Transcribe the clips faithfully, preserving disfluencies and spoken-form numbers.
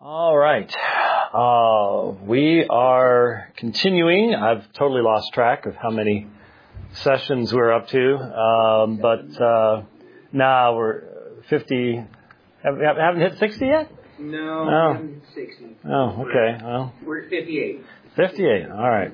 All right. Uh, we are continuing. I've totally lost track of how many sessions we're up to. Um, but uh, now we're fifty. Have, haven't hit sixty yet? No, oh. we haven't hit sixty. Oh, okay. Well, we're at fifty-eight. fifty-eight. All right.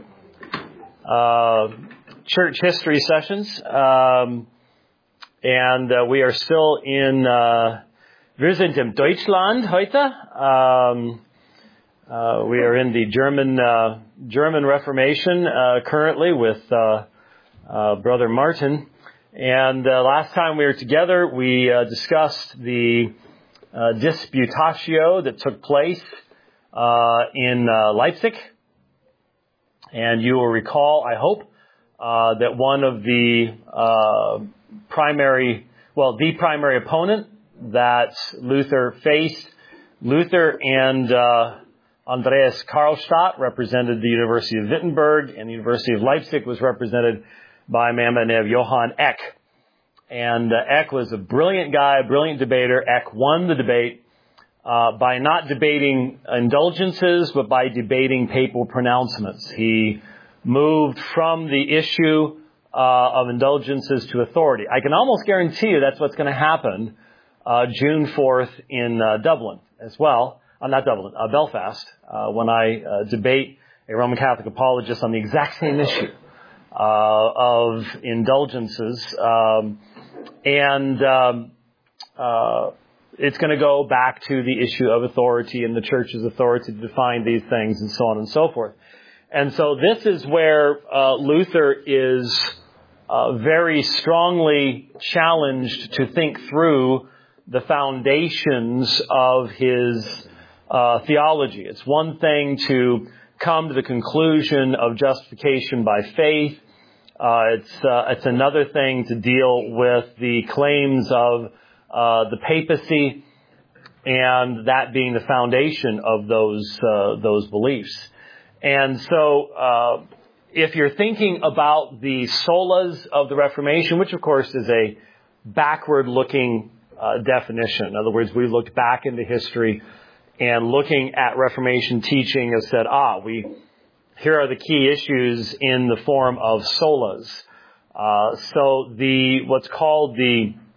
Uh, church history sessions. Um, and uh, we are still in... Uh, Wir sind in Deutschland heute. Um, uh, we are in the German uh, German Reformation uh, currently with uh, uh, Brother Martin. And uh, last time we were together, we uh, discussed the uh, disputatio that took place uh, in uh, Leipzig. And you will recall, I hope, uh, that one of the uh, primary, well, the primary opponent that Luther faced. Luther and uh, Andreas Karlstadt represented the University of Wittenberg, and the University of Leipzig was represented by a man by the name of Johann Eck. And uh, Eck was a brilliant guy, a brilliant debater. Eck won the debate uh, by not debating indulgences, but by debating papal pronouncements. He moved from the issue uh, of indulgences to authority. I can almost guarantee you that's what's going to happen Uh, June fourth in uh, Dublin as well. Uh, not Dublin, uh, Belfast, uh, when I uh, debate a Roman Catholic apologist on the exact same issue uh, of indulgences. Um, and um, uh, it's going to go back to the issue of authority and the church's authority to define these things and so on and so forth. And so this is where uh, Luther is uh, very strongly challenged to think through the foundations of his uh, theology. It's one thing to come to the conclusion of justification by faith. Uh, it's uh, it's another thing to deal with the claims of uh, the papacy, and that being the foundation of those uh, those beliefs. And so, uh, if you're thinking about the solas of the Reformation, which of course is a backward-looking Uh, definition. In other words, we looked back into history and looking at Reformation teaching has said, ah, we here are the key issues in the form of solas. Uh, so the what's called the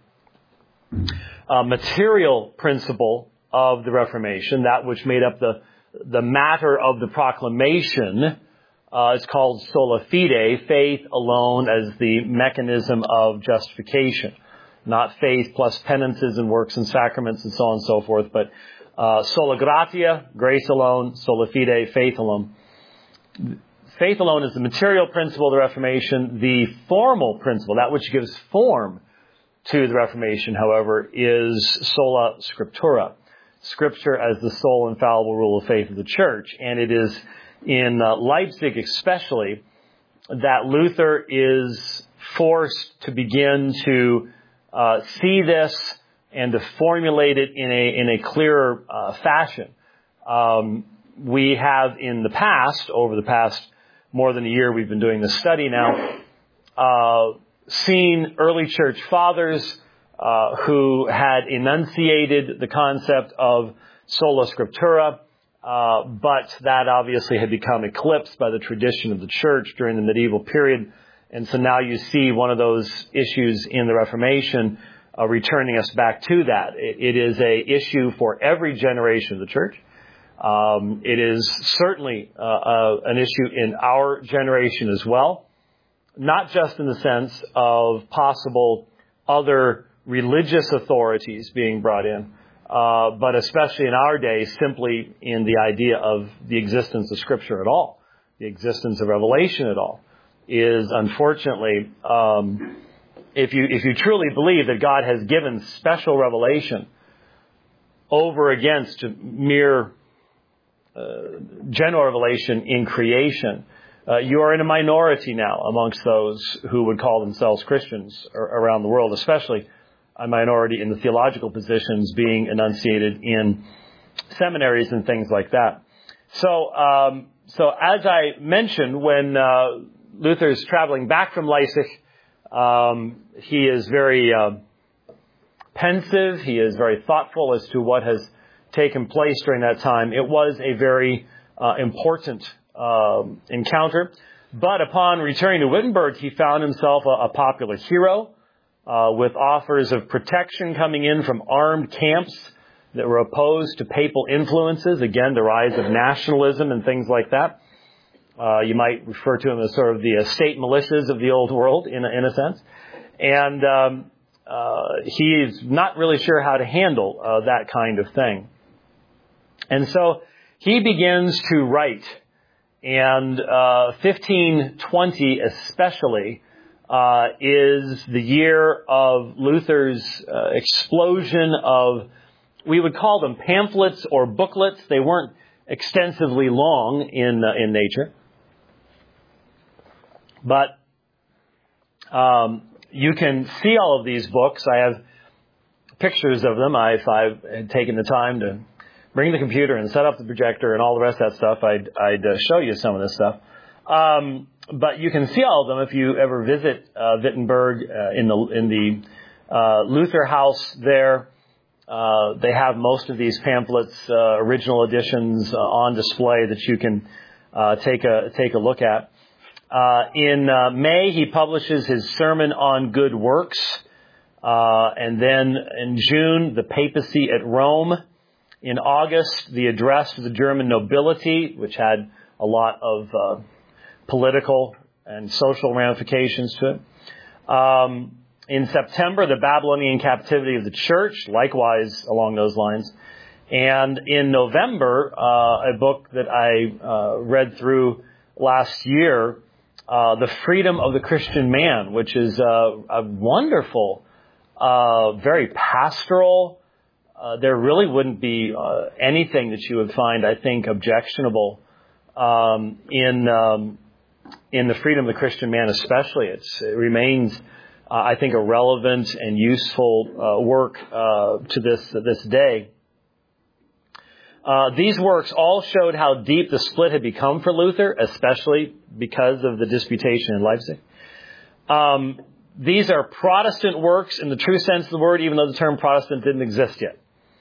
uh, material principle of the Reformation, that which made up the the matter of the proclamation, uh, is called sola fide, faith alone as the mechanism of justification. Not faith plus penances and works and sacraments and so on and so forth, but uh, sola gratia, grace alone, sola fide, faith alone. Faith alone is the material principle of the Reformation. The formal principle, that which gives form to the Reformation, however, is sola scriptura. Scripture as the sole infallible rule of faith of the church. And it is in uh, Leipzig especially that Luther is forced to begin to Uh, see this and to formulate it in a in a clearer uh, fashion. Um, we have in the past, over the past more than a year, we've been doing this study now, uh, seen early church fathers uh, who had enunciated the concept of sola scriptura, uh, but that obviously had become eclipsed by the tradition of the church during the medieval period. And so now you see one of those issues in the Reformation uh, returning us back to that. It, it is a issue for every generation of the church. Um, it is certainly uh, uh, an issue in our generation as well, not just in the sense of possible other religious authorities being brought in, uh, but especially in our day, simply in the idea of the existence of Scripture at all, the existence of revelation at all. Is unfortunately, um, if you if you truly believe that God has given special revelation over against mere uh, general revelation in creation, uh, you are in a minority now amongst those who would call themselves Christians around the world, especially a minority in the theological positions being enunciated in seminaries and things like that. So, um, so as I mentioned, when uh, Luther is traveling back from Leipzig. Um, he is very uh, pensive. He is very thoughtful as to what has taken place during that time. It was a very uh, important um, encounter. But upon returning to Wittenberg, he found himself a, a popular hero uh, with offers of protection coming in from armed camps that were opposed to papal influences. Again, the rise of nationalism and things like that. Uh, you might refer to them as sort of the uh, state militias of the old world, in a, in a sense. And um, uh, he's not really sure how to handle uh, that kind of thing. And so he begins to write. And uh, fifteen twenty especially uh, is the year of Luther's uh, explosion of, we would call them pamphlets or booklets. They weren't extensively long in uh, in nature. But um, you can see all of these books. I have pictures of them. I, if I had taken the time to bring the computer and set up the projector and all the rest of that stuff, I'd, I'd uh, show you some of this stuff. Um, but you can see all of them if you ever visit uh, Wittenberg uh, in the in the uh, Luther House there. Uh, they have most of these pamphlets, uh, original editions, uh, on display that you can uh, take a take a look at. Uh, in uh, May, he publishes his Sermon on Good Works. Uh, and then in June, the papacy at Rome. In August, the address to the German nobility, which had a lot of uh, political and social ramifications to it. Um, in September, the Babylonian captivity of the church, likewise along those lines. And in November, uh, a book that I uh, read through last year, Uh, The Freedom of the Christian Man, which is uh, a wonderful, uh, very pastoral. Uh, there really wouldn't be uh, anything that you would find, I think, objectionable um, in um, in The Freedom of the Christian Man especially. It's, it remains, uh, I think, a relevant and useful uh, work uh, to this this day. Uh, these works all showed how deep the split had become for Luther, especially because of the disputation in Leipzig. Um, these are Protestant works in the true sense of the word, even though the term Protestant didn't exist yet.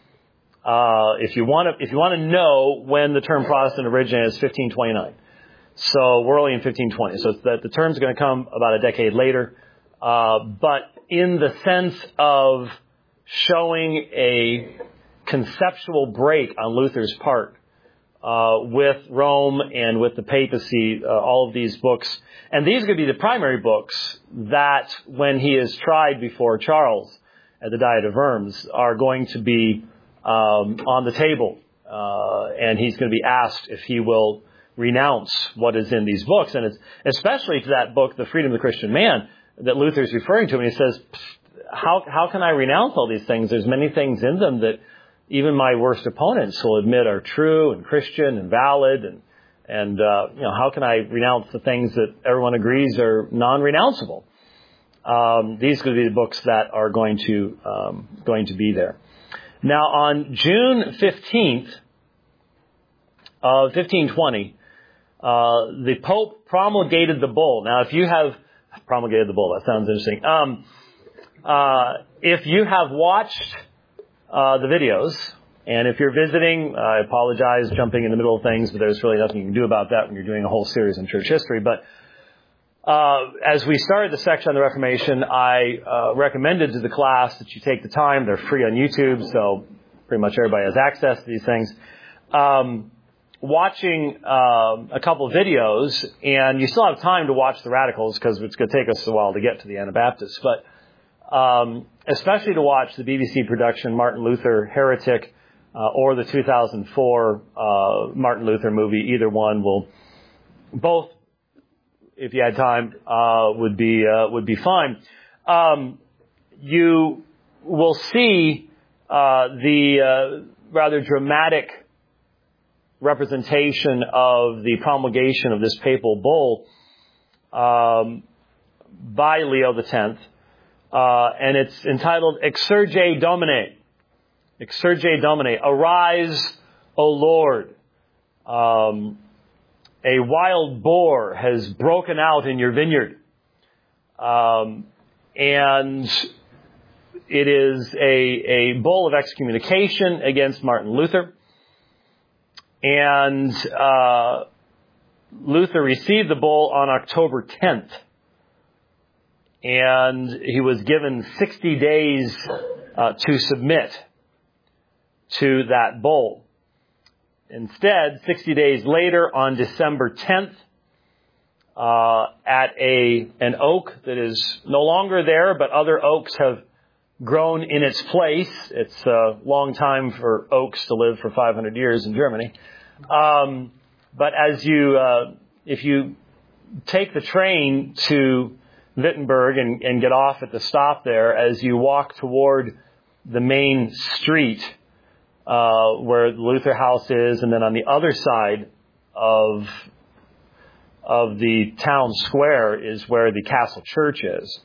Uh, if you want to, if you want to know when the term Protestant originated, it's fifteen twenty-nine. So we're only in fifteen twenty. So it's that the term's going to come about a decade later. Uh, but in the sense of showing a conceptual break on Luther's part uh, with Rome and with the papacy, uh, all of these books. And these are going to be the primary books that, when he is tried before Charles at the Diet of Worms, are going to be um, on the table. Uh, and he's going to be asked if he will renounce what is in these books. And it's especially to that book, The Freedom of the Christian Man, that Luther's referring to. And he says, how, how can I renounce all these things? There's many things in them that even my worst opponents will admit are true and Christian and valid, and and uh, you know, how can I renounce the things that everyone agrees are non-renounceable? Um, these are going to be the books that are going to um, going to be there. Now, on June fifteenth of fifteen twenty, uh, the Pope promulgated the bull. Now, if you have promulgated the bull, that sounds interesting. Um, uh, if you have watched Uh, the videos, and if you're visiting, I apologize jumping in the middle of things, but there's really nothing you can do about that when you're doing a whole series in church history. But uh, as we started the section on the Reformation, I uh, recommended to the class that you take the time. They're free on YouTube, so pretty much everybody has access to these things. Um, watching um, a couple of videos, and you still have time to watch the radicals because it's going to take us a while to get to the Anabaptists, but Um, especially to watch the B B C production Martin Luther Heretic uh, or the two thousand four uh, Martin Luther movie. Either one will, both, if you had time, uh, would be uh, would be fine. Um, you will see uh, the uh, rather dramatic representation of the promulgation of this papal bull um, by Leo the tenth. Uh, and it's entitled Exsurge Domine. Exsurge Domine. Arise, O Lord. Um, a wild boar has broken out in your vineyard. Um, and it is a, a bull of excommunication against Martin Luther. And uh, Luther received the bull on October tenth. And he was given sixty days uh, to submit to that bull. Instead, sixty days later, on December tenth, uh, at a an oak that is no longer there, but other oaks have grown in its place. It's a long time for oaks to live for five hundred years in Germany. Um, but as you, uh, if you take the train to Wittenberg and, and get off at the stop there, as you walk toward the main street uh, where the Luther House is, and then on the other side of of the town square is where the Castle Church is.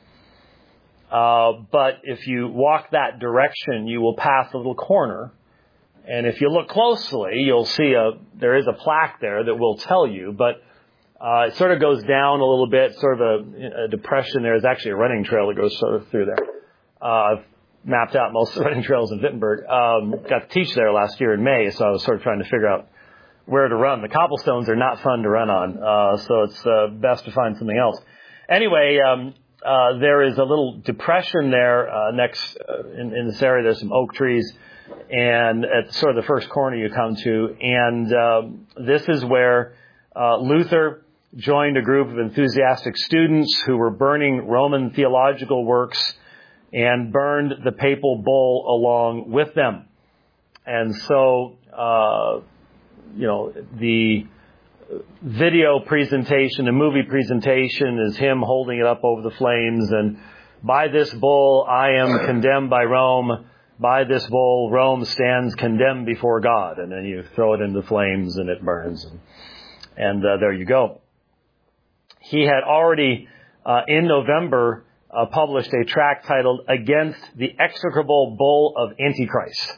Uh, but if you walk that direction, you will pass a little corner, and if you look closely, you'll see a there is a plaque there that will tell you, but Uh, it sort of goes down a little bit, sort of a, a depression there. There's actually a running trail that goes sort of through there. Uh, I've mapped out most of the running trails in Wittenberg. Um, got to teach there last year in May, so I was sort of trying to figure out where to run. The cobblestones are not fun to run on, uh, so it's uh, best to find something else. Anyway, um, uh, there is a little depression there uh, next uh, in, in this area. There's some oak trees, and at sort of the first corner you come to, and um, this is where uh, Luther joined a group of enthusiastic students who were burning Roman theological works and burned the papal bull along with them. And so, uh, you know, the video presentation, the movie presentation is him holding it up over the flames, and by this bull I am condemned by Rome. By this bull Rome stands condemned before God. And then you throw it into the flames and it burns. And, and uh, there you go. He had already, uh, in November, uh, published a tract titled Against the Execrable Bull of Antichrist.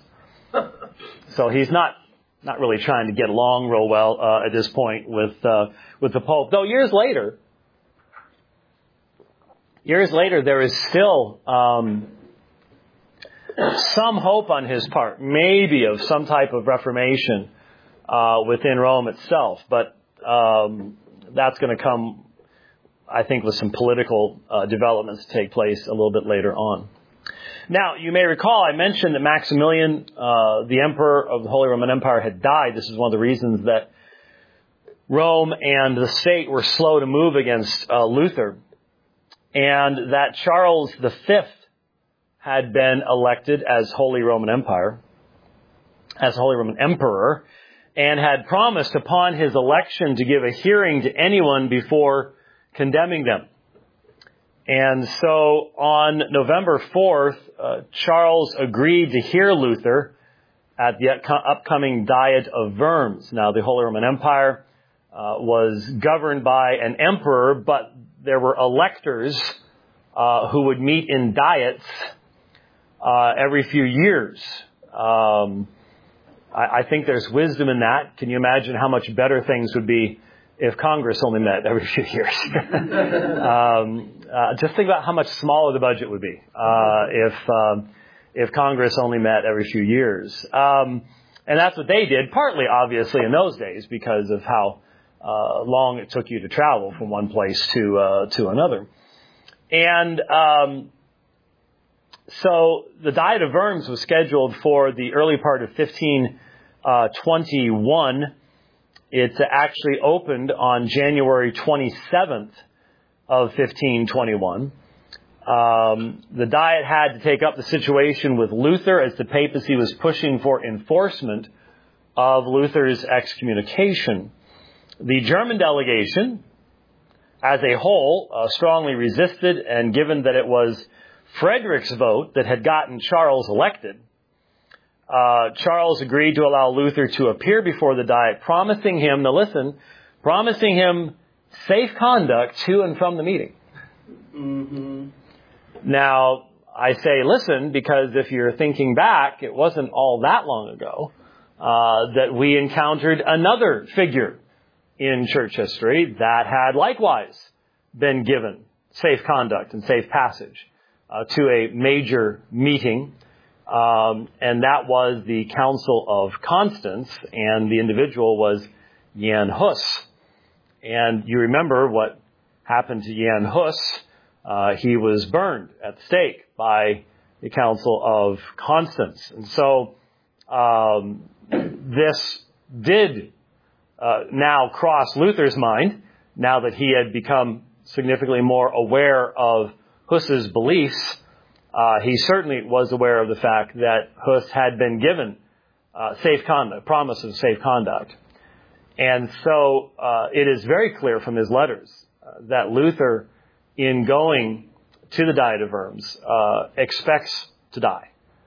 So he's not not really trying to get along real well uh, at this point with uh, with the Pope. Though years later, years later, there is still um, some hope on his part, maybe of some type of reformation uh, within Rome itself. But um, that's going to come, I think, with some political uh, developments to take place a little bit later on. Now, you may recall I mentioned that Maximilian, uh, the emperor of the Holy Roman Empire, had died. This is one of the reasons that Rome and the state were slow to move against uh, Luther. And that Charles the Fifth had been elected as Holy Roman Empire, as Holy Roman Emperor, and had promised upon his election to give a hearing to anyone before condemning them. And so on November fourth, uh, Charles agreed to hear Luther at the upcoming Diet of Worms. Now, the Holy Roman Empire uh, was governed by an emperor, but there were electors uh, who would meet in diets uh, every few years. Um, I, I think there's wisdom in that. Can you imagine how much better things would be if Congress only met every few years? um, uh, just think about how much smaller the budget would be uh, if um, if Congress only met every few years. Um, and that's what they did, partly, obviously, in those days because of how uh, long it took you to travel from one place to uh, to another. And um, so the Diet of Worms was scheduled for the early part of fifteen twenty-one. It actually opened on January twenty-seventh of fifteen twenty-one. Um, the Diet had to take up the situation with Luther as the papacy was pushing for enforcement of Luther's excommunication. The German delegation, as a whole, uh, strongly resisted, and given that it was Frederick's vote that had gotten Charles elected, Uh, Charles agreed to allow Luther to appear before the Diet, promising him, now listen, promising him safe conduct to and from the meeting. Mm-hmm. Now, I say listen, because if you're thinking back, it wasn't all that long ago uh, that we encountered another figure in church history that had likewise been given safe conduct and safe passage uh, to a major meeting, um, and that was the Council of Constance, and the individual was Jan Hus. And you remember what happened to Jan Hus. Uh, he was burned at the stake by the Council of Constance. And so um, this did uh, now cross Luther's mind, now that he had become significantly more aware of Hus's beliefs. Uh, he certainly was aware of the fact that Hus had been given uh, safe conduct, promise of safe conduct. And so uh, it is very clear from his letters uh, that Luther, in going to the Diet of Worms, uh, expects to die.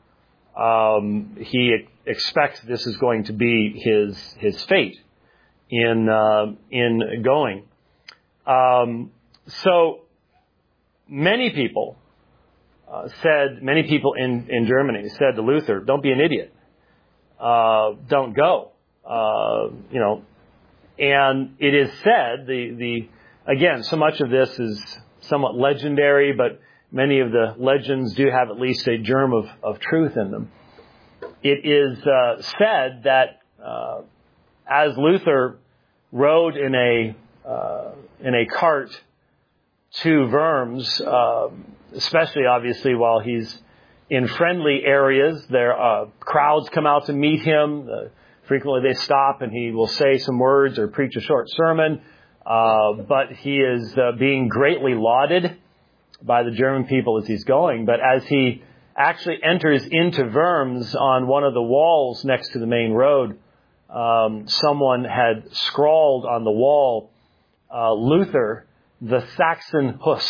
Um, he expects this is going to be his his fate in uh, in going. Um, so many people uh, said, many people in, in Germany said to Luther, "Don't be an idiot. Uh, don't go." Uh, you know, and it is said the the again, so much of this is somewhat legendary, but many of the legends do have at least a germ of, of truth in them. It is uh, said that uh, as Luther rode in a uh, in a cart to Worms, uh, especially obviously while he's in friendly areas, there uh, crowds come out to meet him. Uh, frequently they stop and he will say some words or preach a short sermon. Uh, but he is uh, being greatly lauded by the German people as he's going. But as he actually enters into Worms, on one of the walls next to the main road, um, someone had scrawled on the wall, uh, Luther, the Saxon Hus.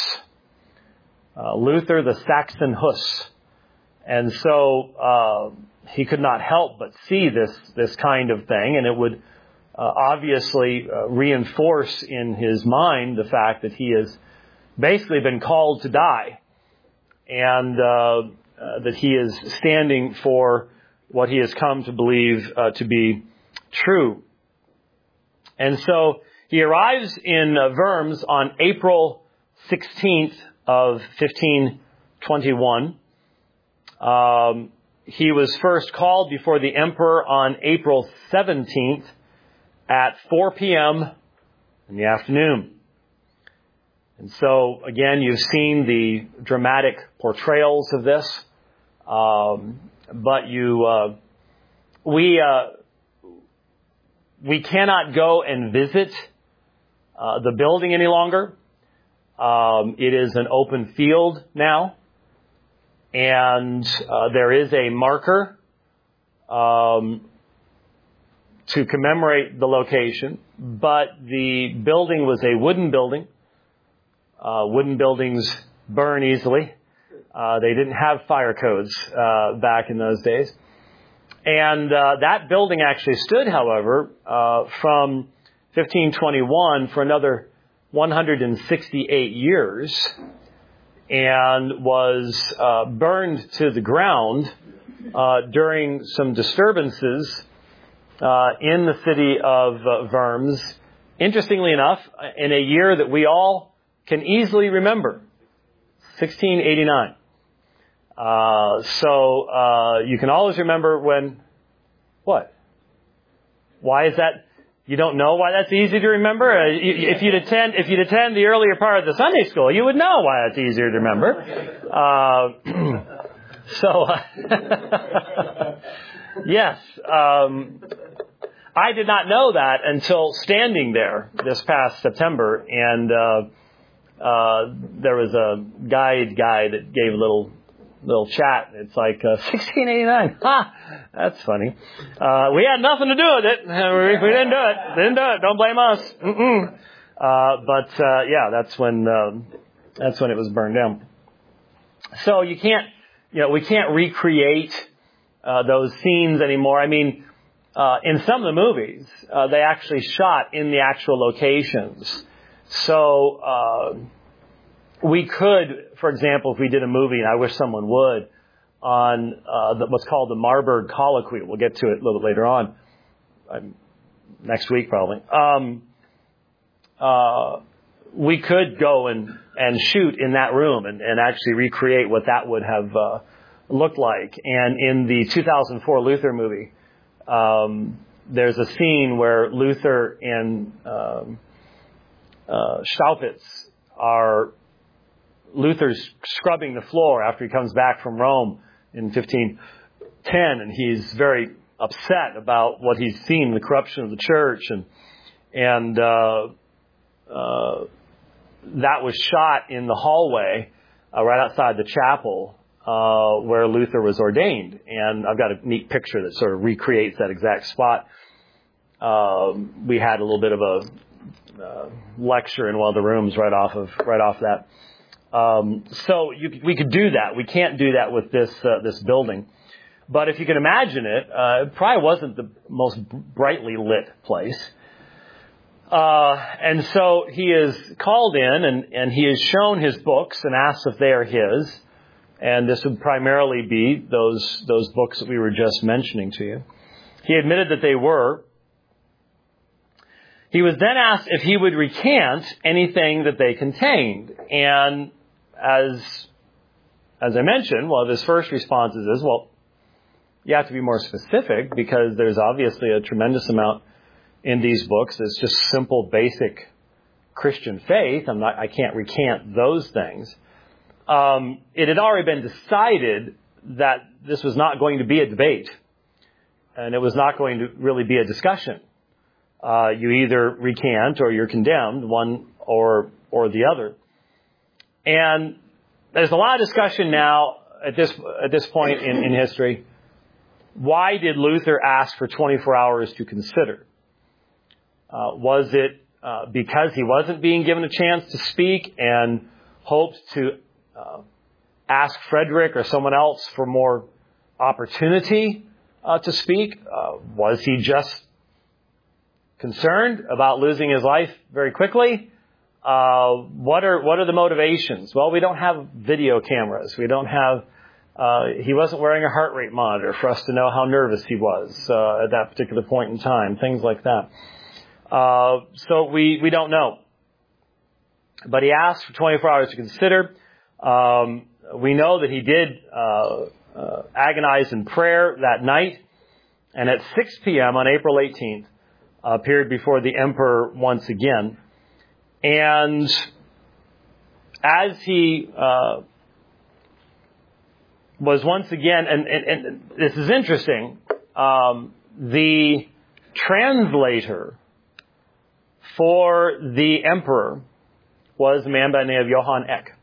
Uh, Luther, the Saxon Hus. And so uh, he could not help but see this this kind of thing, and it would Uh, obviously uh, reinforce in his mind the fact that he has basically been called to die, and uh, uh, that he is standing for what he has come to believe uh, to be true. And so he arrives in uh, Worms on April sixteenth of fifteen twenty-one. Um, he was first called before the emperor on April seventeenth at four p.m. in the afternoon. And so, again, you've seen the dramatic portrayals of this. Um, but you, uh, we, uh, we cannot go and visit uh, the building any longer. Um, it is an open field now. And uh, there is a marker um to commemorate the location, but the building was a wooden building. Uh, wooden buildings burn easily. Uh, they didn't have fire codes uh, back in those days. And uh, that building actually stood, however, uh, from fifteen twenty-one for another one hundred sixty-eight years, and was uh, burned to the ground uh, during some disturbances Uh, in the city of uh, Worms, interestingly enough, in a year that we all can easily remember, sixteen eighty-nine. Uh, so uh, you can always remember when, what? Why is that? You don't know why that's easy to remember? Uh, if you'd attend, if you'd attend the earlier part of the Sunday school, you would know why that's easier to remember. Uh, so. Yes, um, I did not know that until standing there this past September, and uh, uh, there was a guide guy that gave a little little chat. It's like uh, sixteen eighty-nine. Ha! That's funny. Uh, we had nothing to do with it. We, we didn't do it. Didn't do it. Don't blame us. Mm-mm. Uh, but uh, yeah, that's when uh, that's when it was burned down. So you can't, you know, we can't recreate Uh, those scenes anymore. I mean, uh, in some of the movies, uh, they actually shot in the actual locations. So uh, we could, for example, if we did a movie, and I wish someone would, on uh, the, what's called the Marburg Colloquy. We'll get to it a little bit later on, um, next week probably. Um, uh, we could go and and shoot in that room and, and actually recreate what that would have uh, looked like. And in the two thousand four Luther movie, um, there's a scene where Luther and um, uh, Staupitz are Luther's scrubbing the floor after he comes back from Rome in fifteen ten, and he's very upset about what he's seen, the corruption of the church, and and uh, uh, that was shot in the hallway uh, right outside the chapel uh, where Luther was ordained. And I've got a neat picture that sort of recreates that exact spot. Uh, we had a little bit of a uh, lecture in one of the rooms right off of right off that. Um, so you, we could do that. We can't do that with this uh, this building. But if you can imagine it, uh, it probably wasn't the most brightly lit place. Uh, and so he is called in and, and he is shown his books and asked if they are his. And this would primarily be those, those books that we were just mentioning to you. He admitted that they were. He was then asked if he would recant anything that they contained. And as, as I mentioned, one of his first responses is, well, you have to be more specific because there's obviously a tremendous amount in these books. It's just simple, basic Christian faith. I'm not, I can't recant those things. Um, it had already been decided that this was not going to be a debate, and it was not going to really be a discussion. Uh, you either recant or you're condemned, one or or the other. And there's a lot of discussion now at this at this point in, in history. Why did Luther ask for twenty-four hours to consider? Uh, was it uh, because he wasn't being given a chance to speak and hoped to uh, ask Frederick or someone else for more opportunity uh, to speak? Uh, was he just concerned about losing his life very quickly? Uh, what are what are the motivations? Well, we don't have video cameras. We don't have. Uh, he wasn't wearing a heart rate monitor for us to know how nervous he was uh, at that particular point in time. Things like that. Uh, so we, we don't know. But he asked for twenty-four hours to consider. Um, we know that he did uh, uh, agonize in prayer that night. And at six p.m. on April eighteenth, uh, appeared before the emperor once again. And as he uh, was once again, and, and, and this is interesting, um, the translator for the emperor was a man by the name of Johann Eck.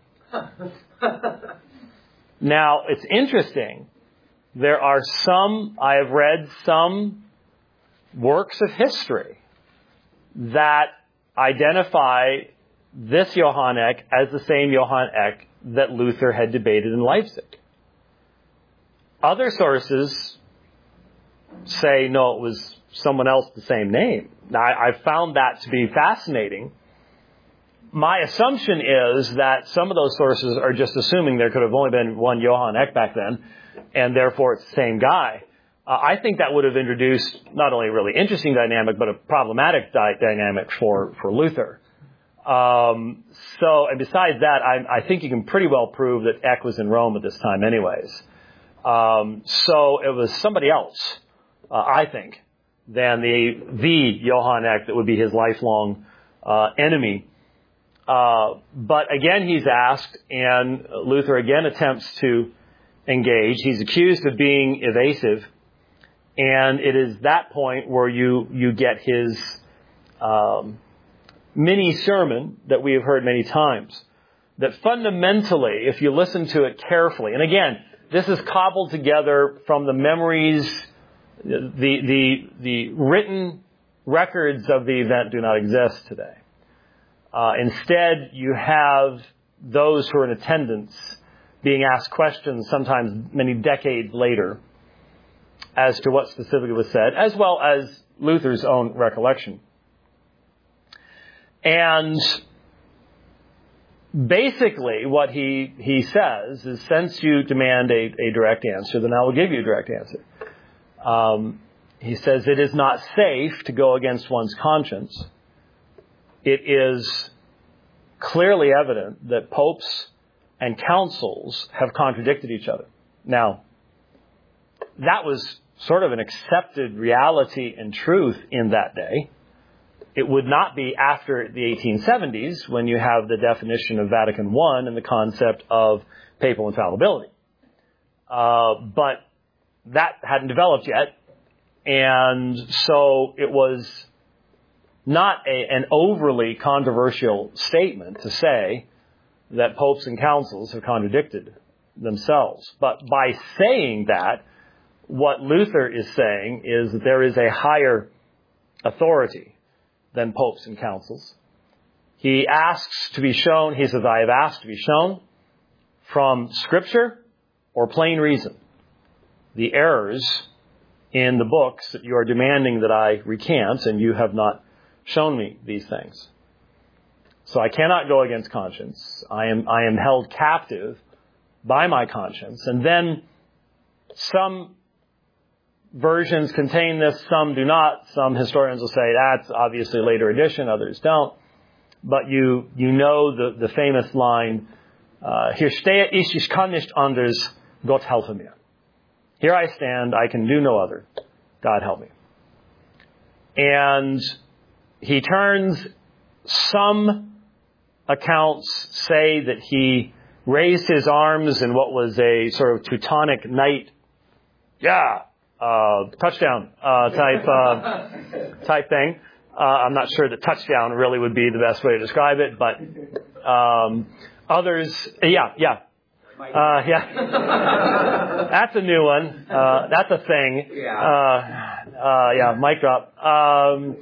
Now, it's interesting. There are some, I have read some works of history that identify this Johann Eck as the same Johann Eck that Luther had debated in Leipzig. Other sources say, no, it was someone else the same name. Now, I, I found that to be fascinating. My assumption is that some of those sources are just assuming there could have only been one Johann Eck back then, and therefore it's the same guy. Uh, I think that would have introduced not only a really interesting dynamic, but a problematic di- dynamic for, for Luther. Um, so, and besides that, I, I think you can pretty well prove that Eck was in Rome at this time anyways. Um, so it was somebody else, uh, I think, than the the Johann Eck that would be his lifelong uh, enemy. Uh, but again, he's asked, and Luther again attempts to engage. He's accused of being evasive, and it is that point where you you get his um, mini sermon that we have heard many times. That fundamentally, if you listen to it carefully, and again, this is cobbled together from the memories. The, the, the written records of the event do not exist today. Uh, instead, you have those who are in attendance being asked questions sometimes many decades later as to what specifically was said, as well as Luther's own recollection. And basically what he, he says is, since you demand a, a direct answer, then I will give you a direct answer. Um, he says it is not safe to go against one's conscience. It is clearly evident that popes and councils have contradicted each other. Now, that was sort of an accepted reality and truth in that day. It would not be after the eighteen seventies when you have the definition of Vatican One and the concept of papal infallibility. Uh, but that hadn't developed yet. And so it was not a, an overly controversial statement to say that popes and councils have contradicted themselves. But by saying that, what Luther is saying is that there is a higher authority than popes and councils. He asks to be shown, he says, I have asked to be shown from Scripture or plain reason the errors in the books that you are demanding that I recant, and you have not shown me these things. So I cannot go against conscience. I am, I am held captive by my conscience. And then some versions contain this, some do not. Some historians will say that's obviously a later addition, others don't. But you, you know the, the famous line, uh, Hier stehe ich, ich kann nicht anders, Gott helfe mir. Here I stand, I can do no other. God help me. And he turns, some accounts say that he raised his arms in what was a sort of Teutonic knight, yeah, uh, touchdown, uh, type, uh, type thing. Uh, I'm not sure that touchdown really would be the best way to describe it, but, um, others, yeah, yeah. Uh, yeah. That's a new one. Uh, that's a thing. Yeah. Uh, uh, yeah, mic drop. Um,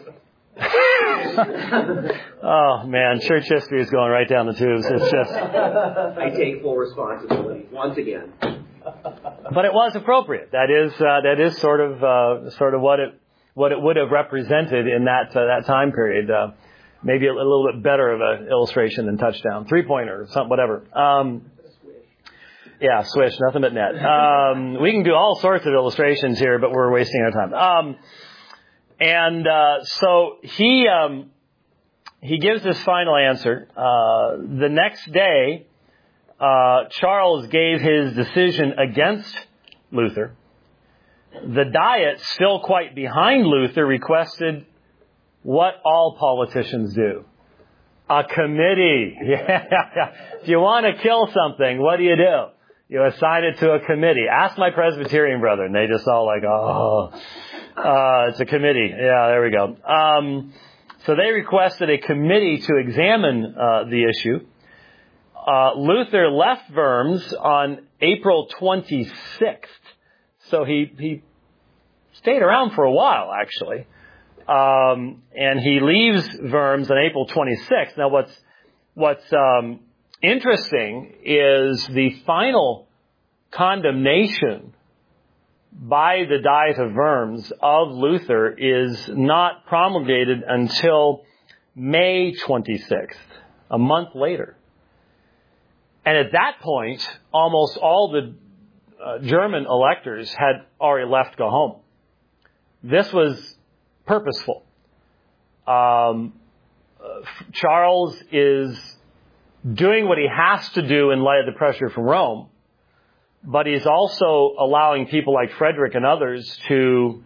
oh man, church history is going right down the tubes. It's just. I take full responsibility once again. But it was appropriate. That is, uh, that is sort of, uh, sort of what it, what it would have represented in that, uh, that time period. Uh, maybe a, a little bit better of an illustration than touchdown, three pointer, something, whatever. Um, Yeah, swish, nothing but net. Um, we can do all sorts of illustrations here, but we're wasting our time. Um, and uh, so he um, he gives his final answer. Uh, the next day, uh, Charles gave his decision against Luther. The Diet, still quite behind Luther, requested what all politicians do. A committee. Yeah. If you want to kill something, what do you do? You assign it to a committee. Ask my Presbyterian brethren. They just all like, oh, uh, it's a committee. Yeah, there we go. Um, so they requested a committee to examine uh, the issue. Uh, Luther left Worms on April twenty-sixth. So he, he stayed around for a while, actually. Um, and he leaves Worms on April twenty-sixth. Now what's, what's, um, interesting is the final condemnation by the Diet of Worms of Luther is not promulgated until May twenty-sixth, a month later. And at that point, almost all the uh, German electors had already left to go home. This was purposeful. Um, uh, Charles is doing what he has to do in light of the pressure from Rome, but he's also allowing people like Frederick and others to,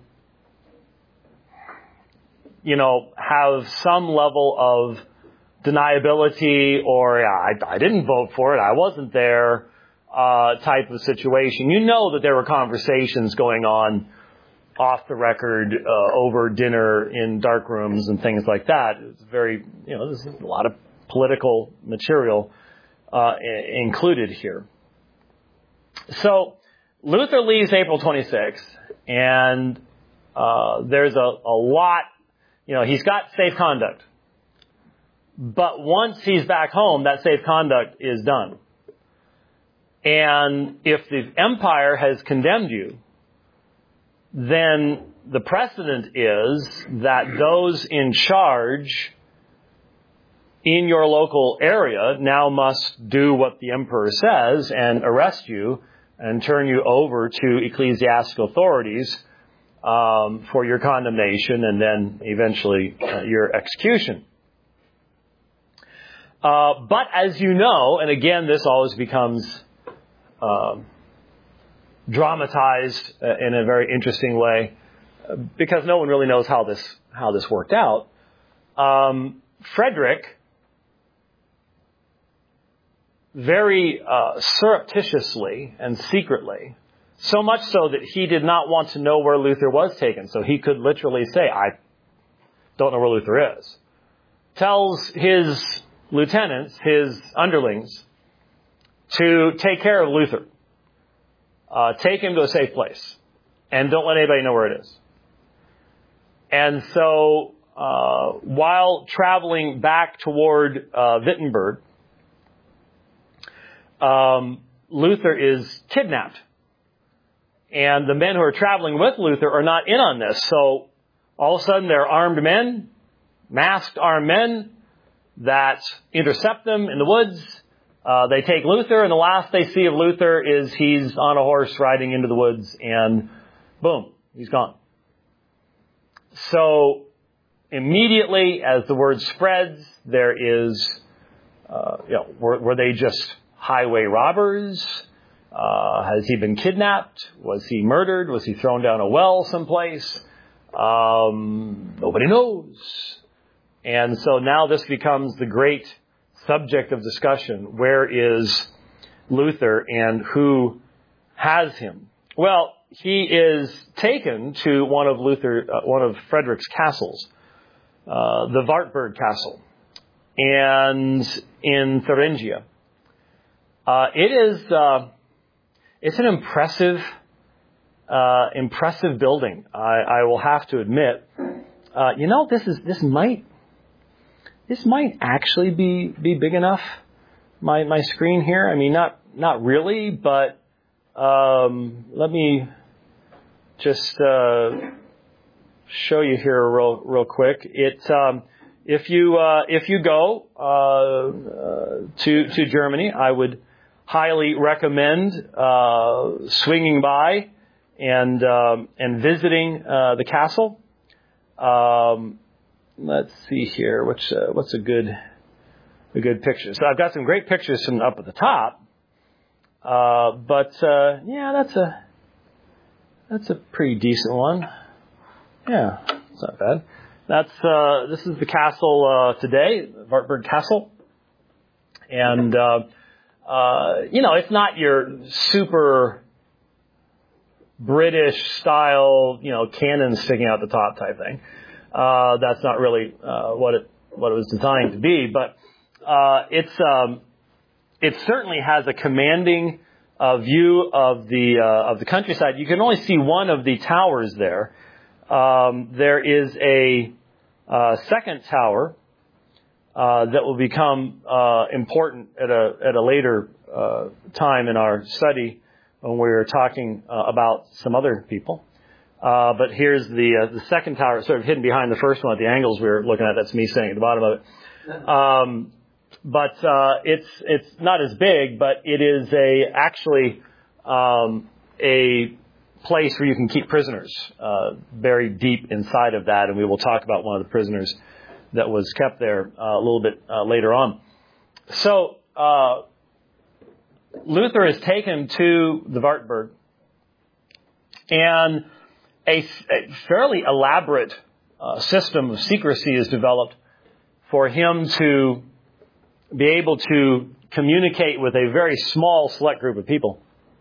you know, have some level of deniability or, yeah, I, I didn't vote for it, I wasn't there, uh, type of situation. You know that there were conversations going on off the record, uh, over dinner in dark rooms and things like that. It's very, you know, there's a lot of political material uh, included here. So Luther leaves April twenty-sixth, and uh, there's a, a lot, you know, he's got safe conduct. But once he's back home, that safe conduct is done. And if the empire has condemned you, then the precedent is that those in charge in your local area now must do what the emperor says and arrest you and turn you over to ecclesiastical authorities um, for your condemnation and then eventually uh, your execution. Uh, but as you know, and again, this always becomes uh, dramatized in a very interesting way, because no one really knows how this how this worked out. Um, Frederick very uh, surreptitiously and secretly, so much so that he did not want to know where Luther was taken, so he could literally say, I don't know where Luther is, tells his lieutenants, his underlings, to take care of Luther. Uh, take him to a safe place, and don't let anybody know where it is. And so, uh, while traveling back toward uh, Wittenberg, um, Luther is kidnapped. And the men who are traveling with Luther are not in on this. So, all of a sudden, there are armed men, masked armed men, that intercept them in the woods. Uh, they take Luther, and the last they see of Luther is he's on a horse riding into the woods, and boom, he's gone. So immediately, as the word spreads, there is, uh, you know, were, were they just highway robbers? Uh, has he been kidnapped? Was he murdered? Was he thrown down a well someplace? Um, nobody knows. And so now this becomes the great subject of discussion. Where is Luther and who has him? Well, he is taken to one of Luther, uh, one of Frederick's castles, uh, the Wartburg Castle, and in Thuringia. Uh, it is, uh, it's an impressive, uh, impressive building. I, I will have to admit. Uh, you know, this is this might. This might actually be, be big enough, my, my screen here. I mean, not, not really, but, um, let me just, uh, show you here real, real quick. It, um, if you, uh, if you go, uh, uh, to, to Germany, I would highly recommend, uh, swinging by and, um, and visiting, uh, the castle. Um, Let's see here. What's uh, what's a good a good picture? So I've got some great pictures from up at the top, uh, but uh, yeah, that's a that's a pretty decent one. Yeah, it's not bad. That's uh, this is the castle uh, today, Wartburg Castle, and uh, uh, you know, it's not your super British style, you know, cannon sticking out the top type thing. Uh, that's not really uh, what it what it was designed to be, but uh, it's um, it certainly has a commanding uh, view of the uh, of the countryside. You can only see one of the towers there. Um, there is a uh, second tower uh, that will become uh, important at a at a later uh, time in our study when we're talking uh, about some other people. Uh, but here's the uh, the second tower, sort of hidden behind the first one at the angles we were looking at. That's me standing at the bottom of it. Um, but uh, it's it's not as big, but it is a actually um, a place where you can keep prisoners uh, buried deep inside of that, and we will talk about one of the prisoners that was kept there uh, a little bit uh, later on. So uh, Luther is taken to the Wartburg, and A, a fairly elaborate uh, system of secrecy is developed for him to be able to communicate with a very small select group of people.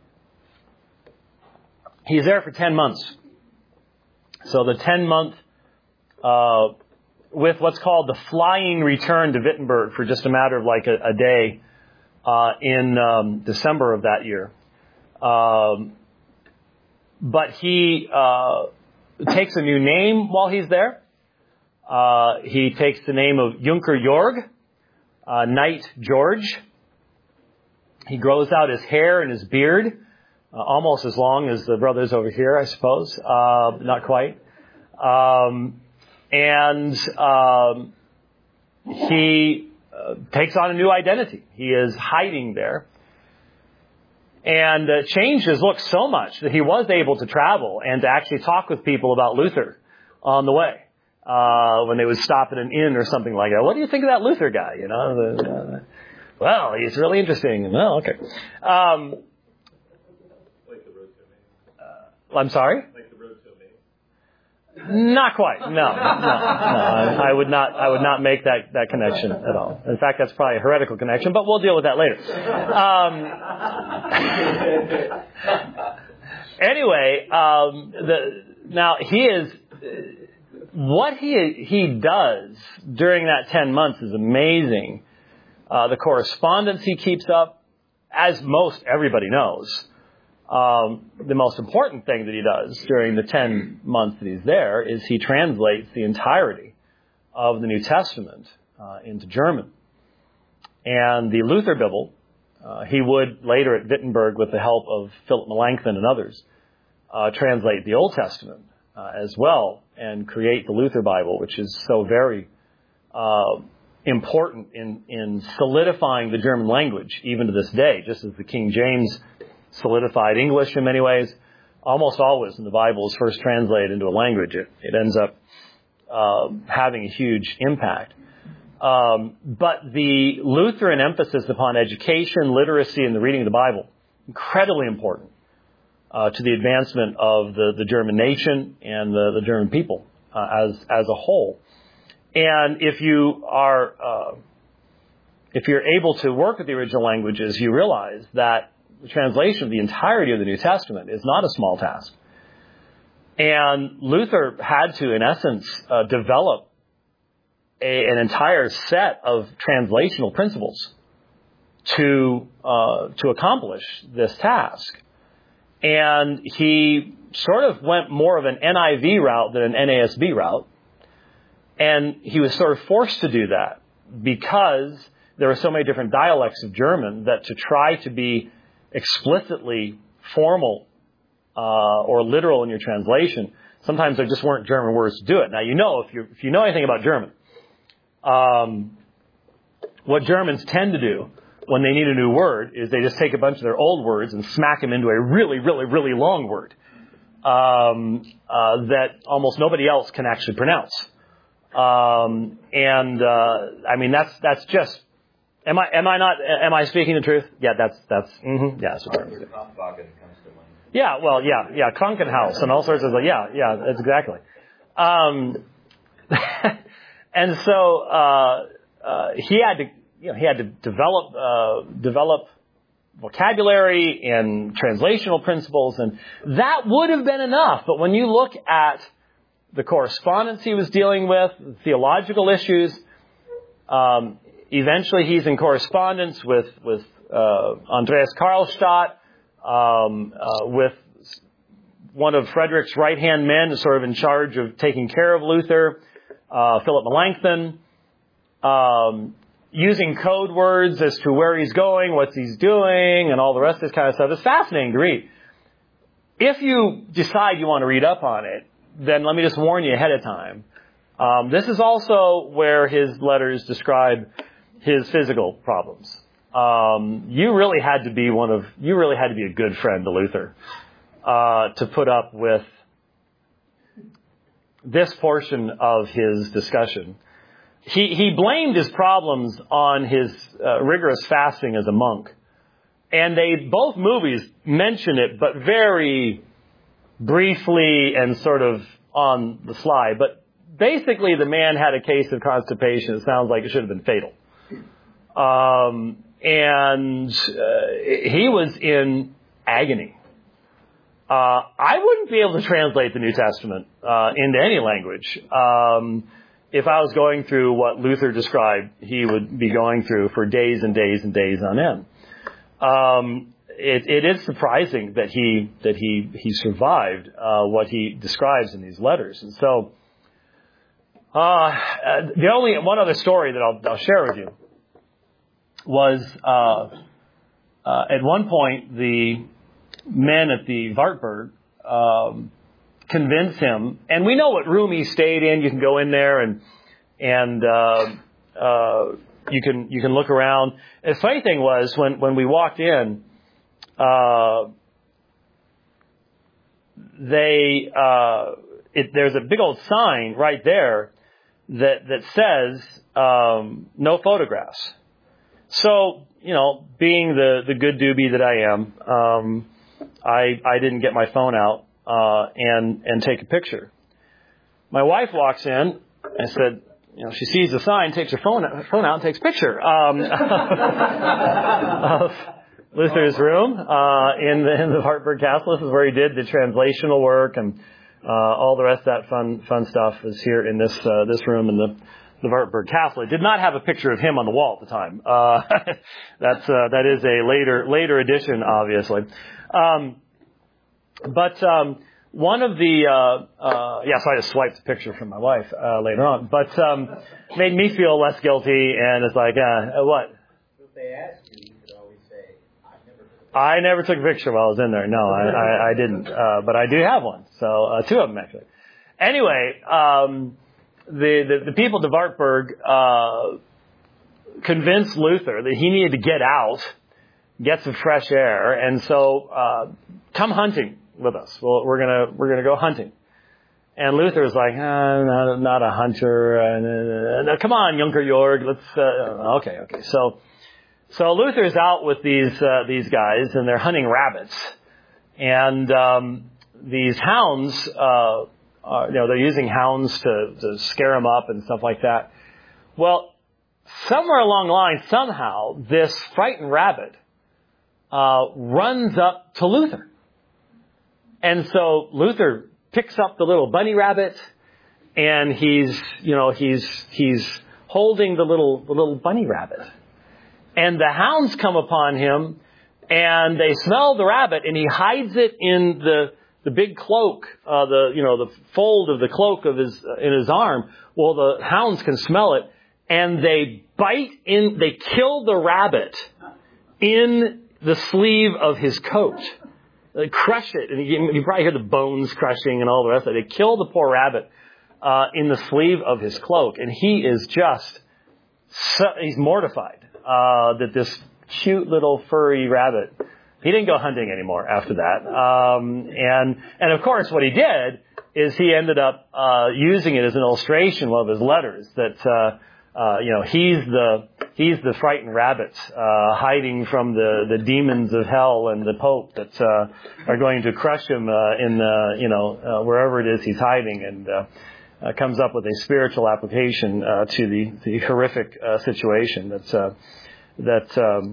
He's there for ten months. So the ten-month, uh, with what's called the flying return to Wittenberg for just a matter of like a, a day uh, in um, December of that year. Um, But he uh, takes a new name while he's there. Uh, he takes the name of Junker Jorg, uh, Knight George. He grows out his hair and his beard, uh, almost as long as the brothers over here, I suppose. Uh, not quite. Um, and um, he uh, takes on a new identity. He is hiding there. And uh, changed his look so much that he was able to travel and to actually talk with people about Luther on the way. uh, when they would stop at an inn or something like that. What do you think of that Luther guy? You know, the, uh, well, he's really interesting. Well, okay. Um, like the road to uh, I'm sorry? Like the road to Not quite. No, no, no. I, I would not. I would not make that, that connection at all. In fact, that's probably a heretical connection, but we'll deal with that later. Um, anyway, um, the, now he is what he he does during that ten months is amazing. Uh, the correspondence he keeps up, as most everybody knows. Um, the most important thing that he does during the ten months that he's there is he translates the entirety of the New Testament uh, into German. And the Luther Bible, uh, he would later at Wittenberg, with the help of Philip Melanchthon and others, uh, translate the Old Testament uh, as well and create the Luther Bible, which is so very uh, important in, in solidifying the German language even to this day, just as the King James solidified English in many ways. Almost always when the Bible is first translated into a language, it, it ends up uh, having a huge impact. Um, but the Lutheran emphasis upon education, literacy, and the reading of the Bible, incredibly important uh, to the advancement of the, the German nation and the, the German people uh, as as a whole. And if you are uh, if you're able to work with the original languages, you realize that the translation of the entirety of the New Testament is not a small task. And Luther had to, in essence, uh, develop a, an entire set of translational principles to uh, to accomplish this task. And he sort of went more of an N I V route than an N A S B route. And he was sort of forced to do that because there were so many different dialects of German that to try to be explicitly formal uh, or literal in your translation, sometimes there just weren't German words to do it. Now, you know, if you if you know anything about German, um, what Germans tend to do when they need a new word is they just take a bunch of their old words and smack them into a really, really, really long word um, uh, that almost nobody else can actually pronounce. Um, and uh, I mean, that's that's just. Am I am I not am I speaking the truth? Yeah, that's that's mm-hmm, yeah. That's what yeah, well, yeah, yeah, Krankenhaus and all sorts of yeah, yeah, that's exactly. Um, and so uh, uh, he had to you know he had to develop uh, develop vocabulary and translational principles, and that would have been enough. But when you look at the correspondence he was dealing with, theological issues. Um, Eventually, he's in correspondence with with uh, Andreas Karlstadt, um, uh, with one of Frederick's right-hand men, sort of in charge of taking care of Luther, uh, Philip Melanchthon, um, using code words as to where he's going, what he's doing, and all the rest of this kind of stuff. It's fascinating to read. If you decide you want to read up on it, then let me just warn you ahead of time. Um, this is also where his letters describe his physical problems. Um, you really had to be one of, you really had to be a good friend to Luther, uh, to put up with this portion of his discussion. He, he blamed his problems on his uh, rigorous fasting as a monk. And they, both movies mention it, but very briefly and sort of on the slide. But basically the man had a case of constipation. It sounds like it should have been fatal. Um, and uh, he was in agony. Uh, I wouldn't be able to translate the New Testament uh, into any language. Um, if I was going through what Luther described, he would be going through for days and days and days on end. Um, it, it is surprising that he that he he survived uh, what he describes in these letters, and so uh, the only one other story that I'll, I'll share with you was uh, uh, at one point the men at the Wartburg um, convinced him, and we know what room he stayed in. You can go in there and and uh, uh, you can you can look around. And the funny thing was when when we walked in, uh, they uh, it, there's a big old sign right there that that says um, no photographs. So, you know, being the, the good doobie that I am, um, I I didn't get my phone out uh, and and take a picture. My wife walks in and said, you know, she sees the sign, takes her phone phone out, and takes a picture um, of Luther's room uh, in the in the Wartburg Castle. This is where he did the translational work, and uh, all the rest of that fun fun stuff is here in this uh, this room in the the Wartburg Castle. It did not have a picture of him on the wall at the time. Uh, that's uh, that is a later later addition, obviously. Um, but um, one of the uh, uh, yeah, so I just swiped a picture from my wife uh, later on, but um, made me feel less guilty, and it's like uh, what? If they ask you, you could always say, "I never took a picture." I never took a picture while I was in there. No, I, I, I didn't, uh, but I do have one. So uh, two of them actually. Anyway. Um, The, the, the people of Wartburg uh, convinced Luther that he needed to get out, get some fresh air, and so uh, come hunting with us. Well, we're gonna we're gonna go hunting. And Luther was like, ah, not, not a hunter. Uh, no, come on, Junker Jorg, let's. Uh, okay, okay. So so Luther's out with these uh, these guys, and they're hunting rabbits, and um, these hounds. Uh, Uh, you know, they're using hounds to, to scare them up and stuff like that. Well, somewhere along the line, somehow, this frightened rabbit uh, runs up to Luther. And so Luther picks up the little bunny rabbit, and he's, you know, he's he's holding the little the little bunny rabbit. And the hounds come upon him, and they smell the rabbit, and he hides it in the The big cloak, uh, the, you know, the fold of the cloak of his, uh, in his arm. Well, the hounds can smell it, and they bite in, they kill the rabbit in the sleeve of his coat. They crush it, and you, you probably hear the bones crushing and all the rest of it. They kill the poor rabbit, uh, in the sleeve of his cloak, and he is just, so, he's mortified, uh, that this cute little furry rabbit. He didn't go hunting anymore after that. Um, and, and of course, what he did is he ended up, uh, using it as an illustration, one of his letters, that, uh, uh, you know, he's the, he's the frightened rabbit, uh, hiding from the, the demons of hell and the Pope that, uh, are going to crush him, uh, in, uh, you know, uh, wherever it is he's hiding, and, uh, uh, comes up with a spiritual application, uh, to the, the horrific, uh, situation that's, uh, that, um,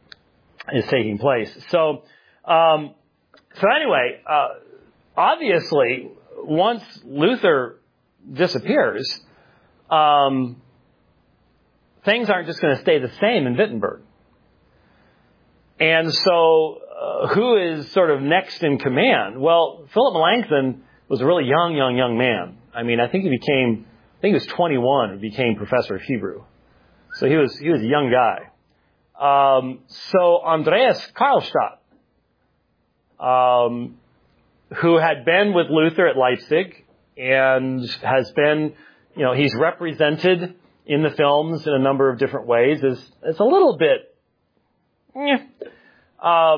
is taking place. So, um, so anyway, uh, obviously, once Luther disappears, um, things aren't just going to stay the same in Wittenberg. And so, uh, who is sort of next in command? Well, Philip Melanchthon was a really young, young, young man. I mean, I think he became, I think he was twenty-one and became professor of Hebrew. So he was, he was a young guy. Um, so Andreas Karlstadt, um, who had been with Luther at Leipzig and has been, you know, he's represented in the films in a number of different ways, is, is a little bit, eh, uh,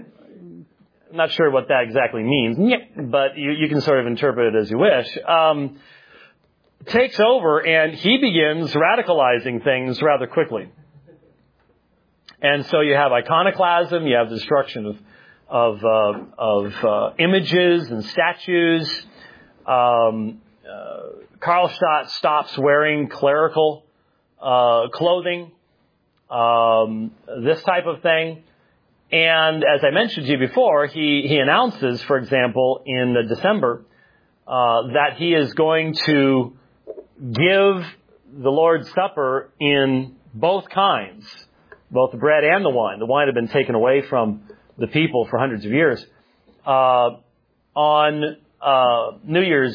I'm not sure what that exactly means, but you, you can sort of interpret it as you wish, um, takes over, and he begins radicalizing things rather quickly. And so you have iconoclasm, you have destruction of of uh, of uh, images and statues. Um, uh, Karlstadt stops wearing clerical uh, clothing, um, this type of thing. And as I mentioned to you before, he he announces, for example, in December, uh, that he is going to give the Lord's Supper in both kinds. Both the bread and the wine. The wine had been taken away from the people for hundreds of years. Uh, on uh, New Year's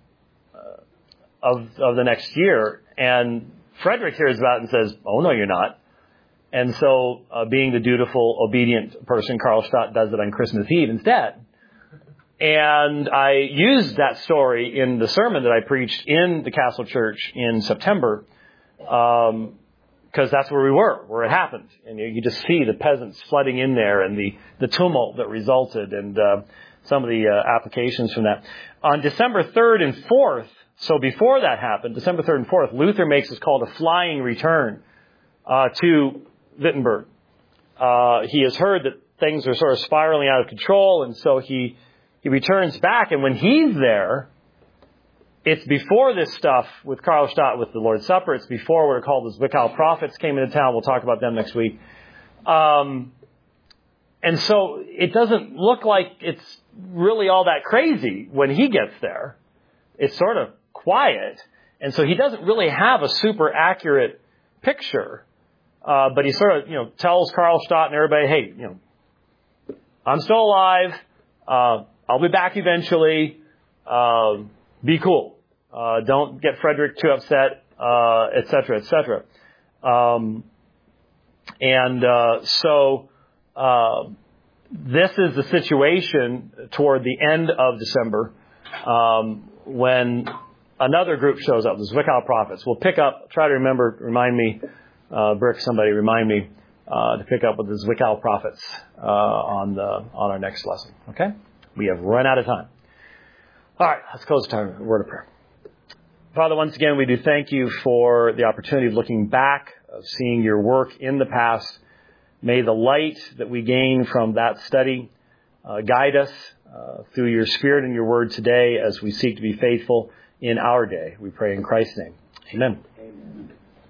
uh, of of the next year, and Frederick hears about it and says, "Oh no, you're not." And so, uh, being the dutiful, obedient person, Karlstadt does it on Christmas Eve instead. And I used that story in the sermon that I preached in the Castle Church in September. Um, Because that's where we were, where it happened. And you, you just see the peasants flooding in there and the, the tumult that resulted and uh, some of the uh, applications from that. On December third and fourth, So before that happened, December third and fourth, Luther makes what's called a flying return uh, to Wittenberg. Uh, he has heard that things are sort of spiraling out of control, and so he he returns back. And when he's there, it's before this stuff with Karlstadt, with the Lord's Supper. It's before what are called the Zwickau prophets came into town. We'll talk about them next week. Um, and so it doesn't look like it's really all that crazy when he gets there. It's sort of quiet. And so he doesn't really have a super accurate picture. Uh, but he sort of, you know, tells Karlstadt and everybody, hey, you know, I'm still alive. Uh, I'll be back eventually. Uh, be cool. Uh, don't get Frederick too upset, uh, et cetera, et cetera. Um, and, uh, so, uh, this is the situation toward the end of December, um, when another group shows up, the Zwickau prophets. We'll pick up, try to remember, remind me, uh, Brick, somebody remind me, uh, to pick up with the Zwickau prophets, uh, on the, on our next lesson. Okay? We have run out of time. All right, let's close the time. Word of prayer. Father, once again, we do thank you for the opportunity of looking back, of seeing your work in the past. May the light that we gain from that study uh, guide us uh, through your Spirit and your word today as we seek to be faithful in our day. We pray in Christ's name. Amen.